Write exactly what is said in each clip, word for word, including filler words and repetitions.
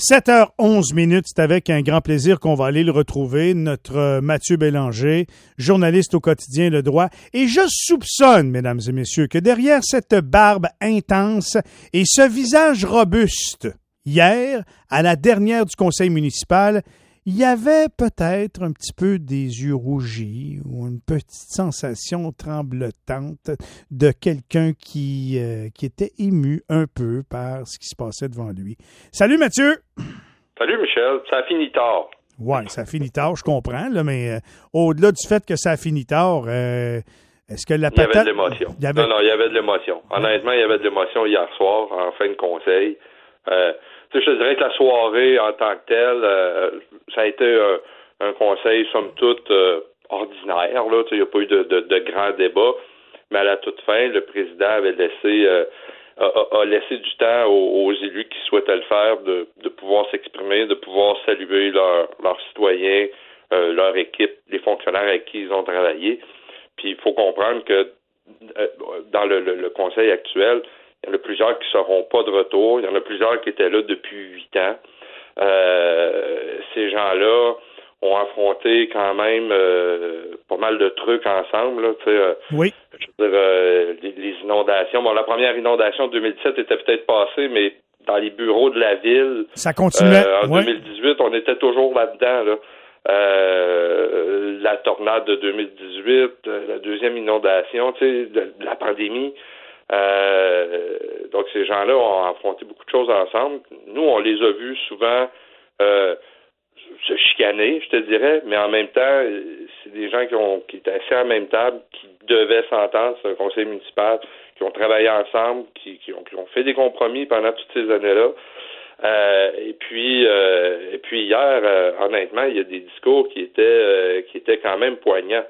sept heures onze minutes, c'est avec un grand plaisir qu'on va aller le retrouver, notre euh, Mathieu Bélanger, journaliste au quotidien Le Droit. Et je soupçonne, mesdames et messieurs, que derrière cette barbe intense et ce visage robuste, hier, à la dernière du conseil municipal, il y avait peut-être un petit peu des yeux rougis ou une petite sensation tremblotante de quelqu'un qui, euh, qui était ému un peu par ce qui se passait devant lui. Salut Mathieu! Salut Michel, ça a fini tard. Oui, ça a fini tard, je comprends, là, mais euh, au-delà du fait que ça a fini tard, euh, est-ce que la patate... Il y avait de l'émotion. Il y avait... Non, non, il y avait de l'émotion. Honnêtement, il y avait de l'émotion hier soir, en fin de conseil. Euh, tu sais, je te dirais que la soirée en tant que telle, euh, ça a été euh, un conseil, somme toute, euh, ordinaire. Là. Il n'y a pas eu de, de, de grands débats, mais à la toute fin, le président avait laissé euh, a, a laissé du temps aux, aux élus qui souhaitaient le faire de, de pouvoir s'exprimer, de pouvoir saluer leurs leurs citoyens, euh, leur équipe, les fonctionnaires avec qui ils ont travaillé. Puis il faut comprendre que euh, dans le, le, le conseil actuel, il y en a plusieurs qui ne seront pas de retour. Il y en a plusieurs qui étaient là depuis huit ans. Euh, ces gens-là ont affronté quand même euh, pas mal de trucs ensemble. Là, tu sais, euh, oui. Je veux dire, euh, les, les inondations. Bon, la première inondation de deux mille dix-sept était peut-être passée, mais dans les bureaux de la ville, ça continuait. Euh, en oui. deux mille dix-huit, on était toujours là-dedans. Là. Euh, la tornade de deux mille dix-huit, la deuxième inondation, tu sais, de, de la pandémie. Euh, donc, ces gens-là ont affronté beaucoup de choses ensemble. Nous, on les a vus souvent euh, se chicaner, je te dirais, mais en même temps, c'est des gens qui, ont, qui étaient assis à la même table, qui devaient s'entendre, c'est un conseil municipal, qui ont travaillé ensemble, qui, qui, ont, qui ont fait des compromis pendant toutes ces années-là. Euh, et puis, euh, et puis hier, euh, honnêtement, il y a des discours qui étaient, euh, qui étaient quand même poignants.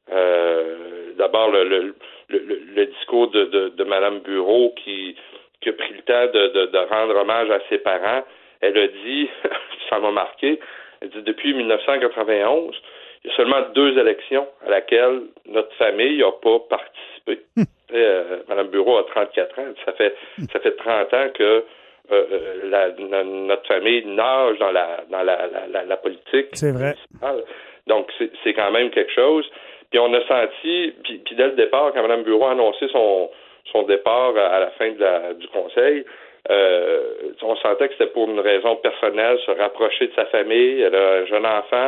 Euh, d'abord, le, le, le, le discours de, de, de Mme Bureau qui, qui a pris le temps de, de, de rendre hommage à ses parents. Elle a dit, ça m'a marqué, elle dit depuis dix-neuf cent quatre-vingt-onze, il y a seulement deux élections à laquelle notre famille n'a pas participé. Hum. Euh, Mme Bureau a trente-quatre ans. Ça fait, ça fait trente ans que euh, la, la, notre famille nage dans la, dans la, la, la, la politique. C'est vrai. Donc, c'est, c'est quand même quelque chose. Puis on a senti, puis, puis dès le départ, quand Mme Bureau a annoncé son, son départ à la fin de la, du conseil, euh, on sentait que c'était pour une raison personnelle, se rapprocher de sa famille. Elle a un jeune enfant.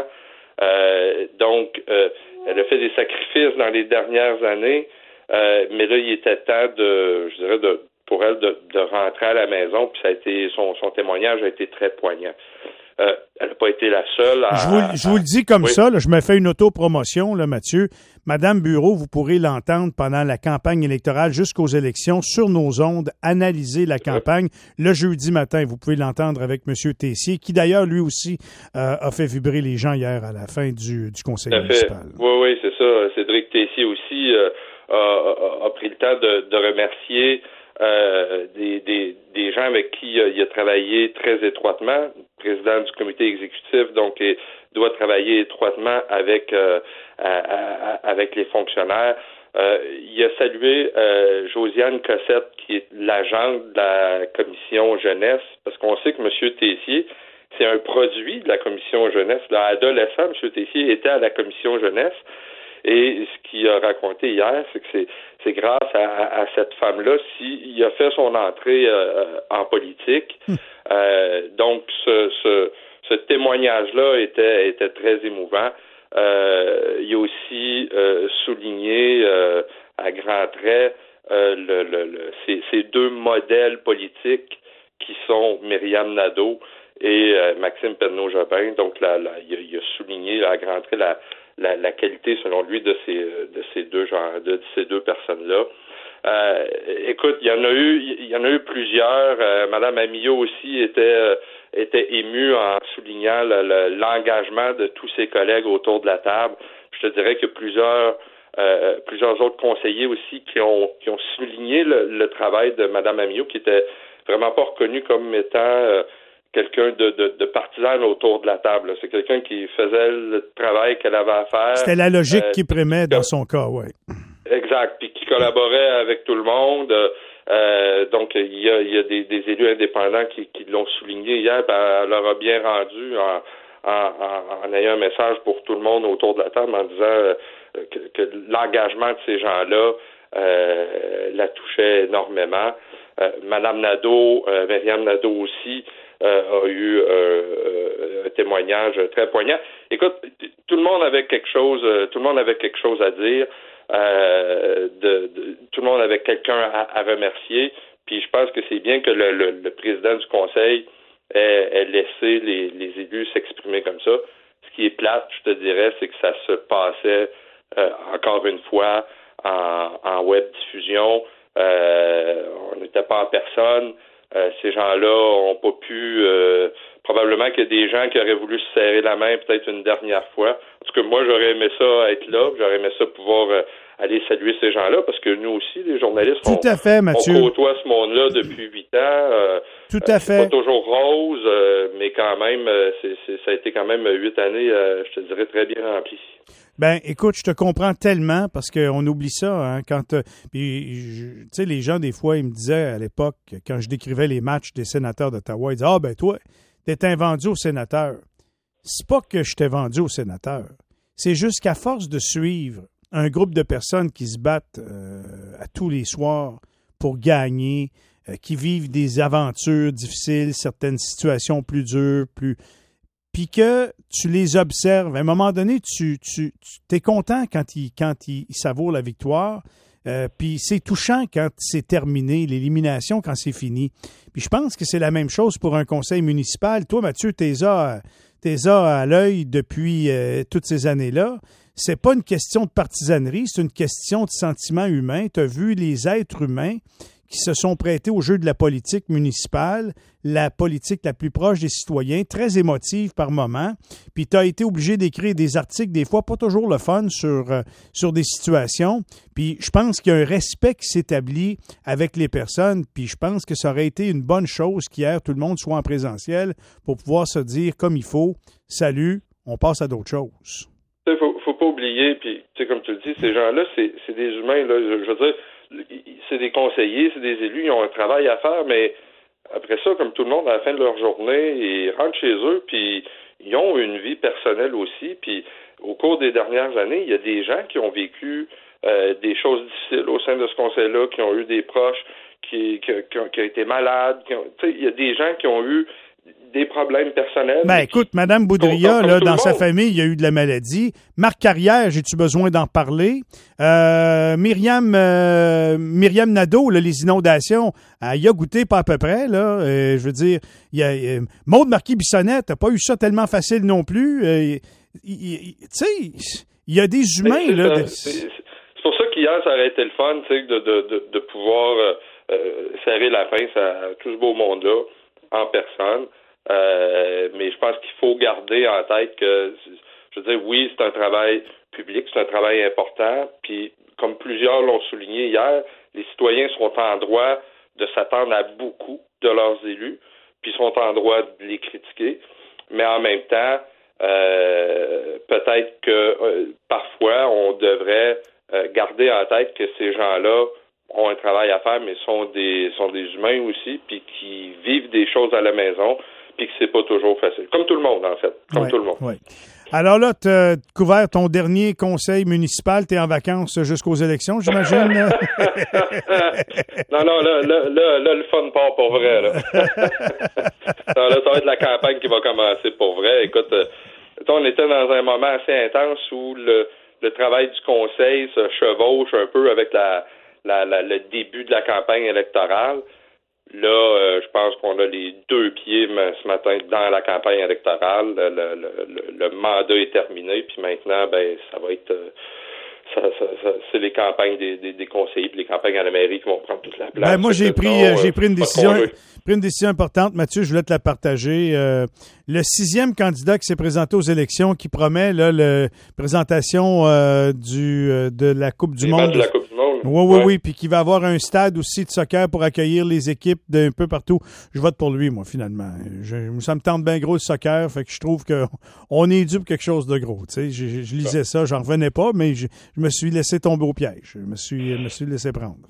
Euh, donc, euh, elle a fait des sacrifices dans les dernières années. Euh, mais là, il était temps de, je dirais, de, pour elle de, de rentrer à la maison. Puis ça a été, son, son témoignage a été très poignant. Euh, elle n'a pas été la seule à... Je vous, je vous le dis comme oui. ça, là, je me fais une autopromotion, là, Mathieu. Madame Bureau, vous pourrez l'entendre pendant la campagne électorale jusqu'aux élections sur nos ondes, analyser la campagne. Le jeudi matin, vous pouvez l'entendre avec M. Tessier, qui d'ailleurs, lui aussi, euh, a fait vibrer les gens hier à la fin du, du conseil municipal. Oui, oui, c'est ça. Cédric Tessier aussi euh, a, a, a pris le temps de, de remercier euh, des, des, des gens avec qui euh, il a travaillé très étroitement. Président du comité exécutif, donc et doit travailler étroitement avec euh, à, à, avec les fonctionnaires. Euh, il a salué euh, Josiane Cossette, qui est l'agente de la commission jeunesse, parce qu'on sait que M. Tessier, c'est un produit de la commission jeunesse. L'adolescent, M. Tessier, était à la commission jeunesse. Et ce qu'il a raconté hier, c'est que c'est, c'est grâce à, à cette femme-là s'il a fait son entrée euh, en politique. Hum. Euh, donc, ce, ce, ce témoignage-là était, était très émouvant. Euh, il a aussi euh, souligné euh, à grands traits euh, le, le, le, ces, ces deux modèles politiques qui sont Myriam Nadeau et euh, Maxime Perneau-Jobin. Donc, là, là, il, a, il a souligné là, à grands traits la La, la qualité, selon lui, de ces de ces deux genres, de ces deux personnes-là. Euh, écoute, il y en a eu, il y en a eu plusieurs. Euh, Madame Amillot aussi était euh, était émue en soulignant le, le, l'engagement de tous ses collègues autour de la table. Je te dirais que plusieurs euh, plusieurs autres conseillers aussi qui ont qui ont souligné le, le travail de Madame Amillot, qui était vraiment pas reconnue comme étant euh, quelqu'un de, de, de partisan autour de la table. C'est quelqu'un qui faisait le travail qu'elle avait à faire. C'était la logique euh, qui prémait dans son cas, oui. Exact. Puis qui collaborait avec tout le monde. Euh, donc, il y a, il y a des, des élus indépendants qui, qui l'ont souligné hier, ben, elle leur a bien rendu en, en, en, en ayant un message pour tout le monde autour de la table en disant euh, que, que l'engagement de ces gens-là euh, la touchait énormément. Euh, Madame Nadeau, euh, Myriam Nadeau aussi, euh, a eu euh, euh, un témoignage très poignant. Écoute, tout le monde avait quelque chose, tout le monde avait quelque chose à dire. Euh, de, de, tout le monde avait quelqu'un à, à remercier. Puis je pense que c'est bien que le, le, le président du conseil ait, ait laissé les, les élus s'exprimer comme ça. Ce qui est plate, je te dirais, c'est que ça se passait euh, encore une fois en, en web diffusion. Euh, on n'était pas en personne. Euh, ces gens-là ont pas pu. Euh, probablement qu'il y a des gens qui auraient voulu se serrer la main peut-être une dernière fois. En tout cas, moi, j'aurais aimé ça être là. J'aurais aimé ça pouvoir euh, aller saluer ces gens-là parce que nous aussi, les journalistes, Tout on, à fait, Mathieu. on côtoie ce monde-là depuis huit ans. Euh, Tout à euh, fait. C'est pas toujours rose, euh, mais quand même, euh, c'est, c'est, ça a été quand même huit années, euh, je te dirais, très bien remplies. Ben, écoute, je te comprends tellement parce qu'on oublie ça, hein, quand, euh, puis, tu sais, les gens, des fois, ils me disaient à l'époque, quand je décrivais les matchs des sénateurs d'Ottawa, ils disaient, ah, ben, toi, t'es vendu aux sénateurs. C'est pas que je t'ai vendu aux sénateurs. C'est juste qu'à force de suivre un groupe de personnes qui se battent euh, à tous les soirs pour gagner, euh, qui vivent des aventures difficiles, certaines situations plus dures, plus... puis que tu les observes. À un moment donné, tu, tu, tu es content quand ils quand ils, ils savourent la victoire, euh, puis c'est touchant quand c'est terminé, l'élimination, quand c'est fini. Puis je pense que c'est la même chose pour un conseil municipal. Toi, Mathieu, t'es à, t'es à, à l'œil depuis euh, toutes ces années-là. C'est pas une question de partisanerie, c'est une question de sentiment humain. Tu as vu les êtres humains qui se sont prêtés au jeu de la politique municipale, la politique la plus proche des citoyens, très émotive par moment. Puis tu as été obligé d'écrire des articles, des fois pas toujours le fun, sur, euh, sur des situations. Puis je pense qu'il y a un respect qui s'établit avec les personnes. Puis je pense que ça aurait été une bonne chose qu'hier, tout le monde soit en présentiel pour pouvoir se dire comme il faut, salut, on passe à d'autres choses. Il faut, faut pas oublier, puis tu sais, comme tu le dis, ces gens-là, c'est, c'est des humains, là, je, je veux dire, c'est des conseillers, c'est des élus, ils ont un travail à faire, mais après ça, comme tout le monde, à la fin de leur journée, ils rentrent chez eux, puis ils ont une vie personnelle aussi, puis au cours des dernières années, il y a des gens qui ont vécu euh, des choses difficiles au sein de ce conseil-là, qui ont eu des proches qui, qui, qui, ont, qui ont été malades, tu sais, il y a des gens qui ont eu des problèmes personnels. Ben écoute, Mme Boudria, là, dans sa famille, il y a eu de la maladie. Marc Carrière, j'ai-tu besoin d'en parler? Euh, Myriam, euh, Myriam Nadeau, là, les inondations, elle y a goûté pas à peu près, là. Euh, je veux dire, il y a euh, Maude Marquis-Bissonnette n'a pas eu ça tellement facile non plus. Euh, tu sais, il y a des humains, c'est, là. c'est, de... c'est, c'est pour ça qu'hier, ça aurait été le fun, tu sais, de, de, de, de pouvoir euh, euh, serrer la pince à tout ce beau monde-là en personne. Euh, mais je pense qu'il faut garder en tête que, je veux dire, oui, c'est un travail public, c'est un travail important, puis comme plusieurs l'ont souligné hier, les citoyens sont en droit de s'attendre à beaucoup de leurs élus, puis sont en droit de les critiquer, mais en même temps, euh, peut-être que euh, parfois, on devrait euh, garder en tête que ces gens-là ont un travail à faire, mais sont des sont des humains aussi, puis qui vivent des choses à la maison, puis que c'est pas toujours facile. Comme tout le monde, en fait. Comme ouais, tout le monde. Ouais. Alors là, tu as couvert ton dernier conseil municipal. Tu es en vacances jusqu'aux élections, j'imagine? non, non, là, là, là, là, le fun part pour vrai. Là. non, là, ça va être la campagne qui va commencer pour vrai. Écoute, euh, on était dans un moment assez intense où le, le travail du conseil se chevauche un peu avec la, la, la, le début de la campagne électorale. Là, euh, je pense qu'on a les deux pieds ce matin dans la campagne électorale. Le, le, le, le mandat est terminé, puis maintenant, ben, ça va être, euh, ça, ça, ça, c'est les campagnes des, des, des conseillers, puis les campagnes à la mairie qui vont prendre toute la place. Ben, moi, j'ai pris, non, j'ai euh, pris une décision, pris une décision importante, Mathieu. Je voulais te la partager. Euh, le sixième candidat qui s'est présenté aux élections, qui promet là, la présentation euh, du euh, de la Coupe du Monde. De la Coupe du Monde. Oui, oui, ouais. oui, puis qui va avoir un stade aussi de soccer pour accueillir les équipes d'un peu partout. Je vote pour lui, moi, finalement. Je, ça me tente bien gros le soccer, fait que je trouve qu'on est dû pour quelque chose de gros. Tu sais, je, je, je lisais ça, j'en revenais pas, mais je, je me suis laissé tomber au piège. Je me suis, je me suis laissé prendre.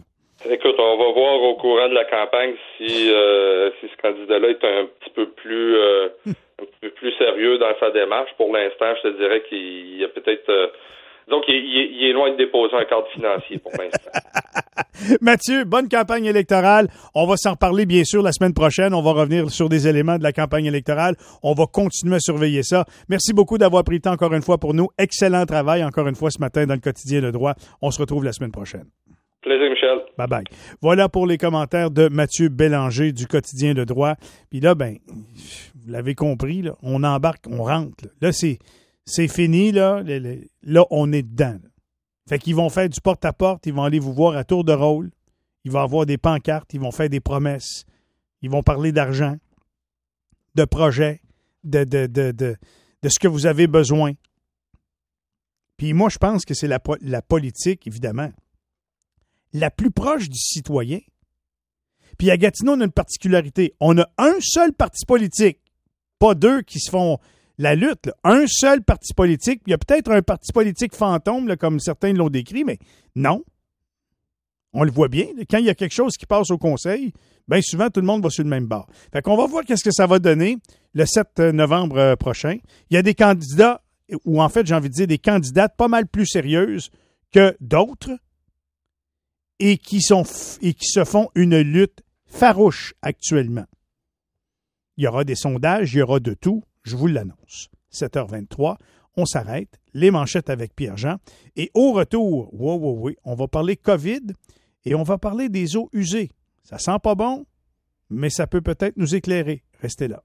Écoute, on va voir au courant de la campagne si, euh, si ce candidat-là est un petit peu plus euh, un petit peu plus sérieux dans sa démarche. Pour l'instant, je te dirais qu'il y a peut-être... Euh, donc, il, il, il est loin de déposer un cadre financier pour l'instant. Mathieu, bonne campagne électorale. On va s'en reparler, bien sûr, la semaine prochaine. On va revenir sur des éléments de la campagne électorale. On va continuer à surveiller ça. Merci beaucoup d'avoir pris le temps encore une fois pour nous. Excellent travail encore une fois ce matin dans le quotidien Le Droit. On se retrouve la semaine prochaine. Plaisir, Michel. Bye bye. Voilà pour les commentaires de Mathieu Bélanger du quotidien Le Droit. Puis là, ben, vous l'avez compris, là, on embarque, on rentre. Là, là c'est, c'est fini, là. Là, on est dedans. Là. Fait qu'ils vont faire du porte-à-porte, ils vont aller vous voir à tour de rôle. Il va y avoir des pancartes, ils vont faire des promesses. Ils vont parler d'argent, de projets, de, de, de, de, de ce que vous avez besoin. Puis moi, je pense que c'est la, la politique, évidemment, la plus proche du citoyen. Puis à Gatineau, on a une particularité. On a un seul parti politique, pas deux qui se font la lutte. Là. Un seul parti politique. Il y a peut-être un parti politique fantôme, là, comme certains l'ont décrit, mais non. On le voit bien. Quand il y a quelque chose qui passe au conseil, bien souvent, tout le monde va sur le même bord. Fait qu'on va voir qu'est-ce que ça va donner le sept novembre prochain. Il y a des candidats, ou en fait, j'ai envie de dire des candidates pas mal plus sérieuses que d'autres et qui, sont, et qui se font une lutte farouche actuellement. Il y aura des sondages, il y aura de tout. Je vous l'annonce. sept heures vingt-trois, on s'arrête. Les manchettes avec Pierre-Jean. Et au retour, oui, oui, oui, on va parler COVID et on va parler des eaux usées. Ça sent pas bon, mais ça peut peut-être nous éclairer. Restez là.